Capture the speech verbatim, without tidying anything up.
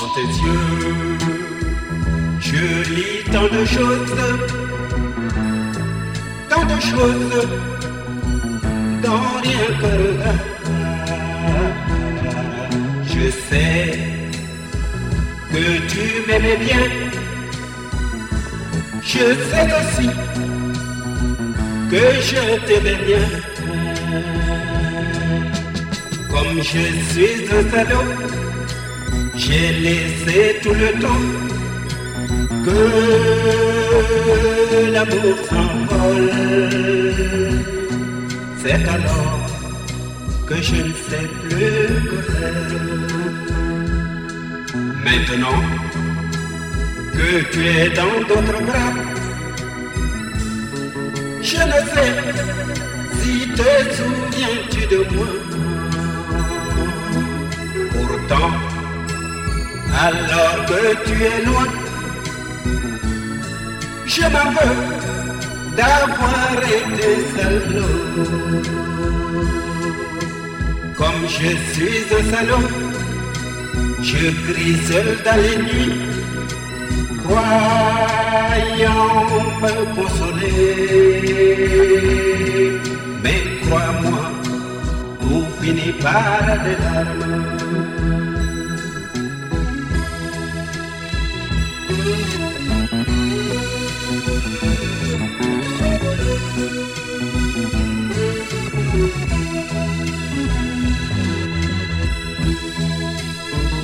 Dans tes yeux, je lis tant de choses, tant de choses, dans rien que le regard. Je sais que tu m'aimais bien. Je sais aussi que je t'aimais bien. Comme je suis un salaud, j'ai laissé tout le temps que l'amour s'envole. C'est alors que je ne sais plus que faire. Maintenant que tu es dans d'autres bras, je ne sais si te souviens-tu de moi. Pourtant, alors que tu es loin, je m'en veux d'avoir été salaud. Comme je suis un salaud, je crie seul dans les nuits, croyant me consoler. Mais crois-moi, tout finit par des larmes.